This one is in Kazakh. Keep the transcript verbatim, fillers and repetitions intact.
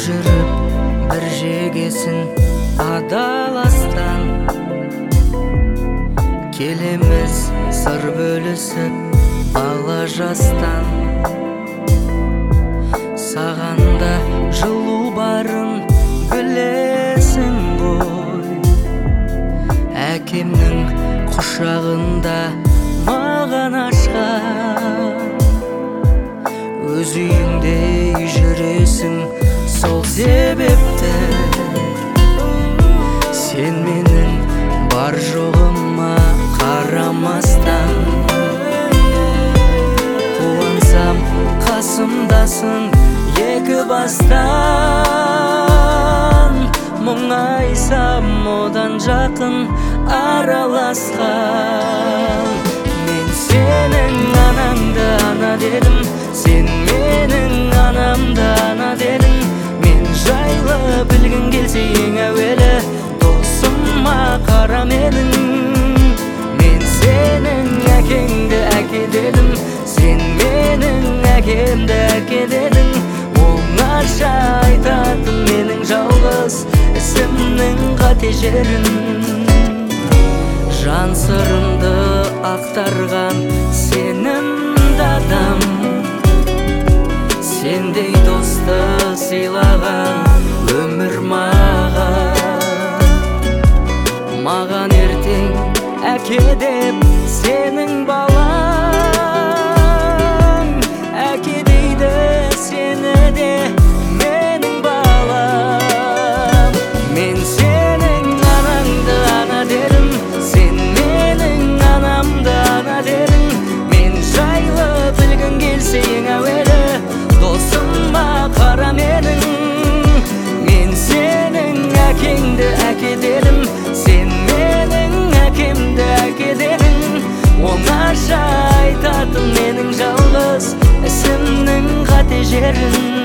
жүріп бір жегесін адаластан, келеміз сыр бөлісіп ала жастан. Сағанда жылу барын білесің ғой, әкемнің құшағында маған ашқан. Өз үйіңде жүресің, сол себепті сен менің бар жоғыма қарамастан. Қуансам қасымдасың екі бастан, мұңайсам одан жақын араласқан. Мен сенің анаңды ана дедім, сен менің анамды ана дедің. Мен жайлы білгің келсе ең әуелі досыма қара менің. Мен сенің әкеңді әке дедім, сен менің әкемді әке дедің. Оңаша айтатын менің жалғыз ісімнің қате жерін. Жан сырымды ақтарған сенімді адам, сендей досты сыйлаған өмір маған. Маған ертең әке деп сенің балаң, әке дейді сені де менің балам. Мен сенің анаңды ана дедім, сен менің анамды ана дедің. Мен жайлы білгің келсе ең әуелі досыма қара менің. Мен сенің әкеңді әке дедім, сен менің әкемді әке дедің. Оңаша айтатын менің жалғыз ісімнің қате жерін.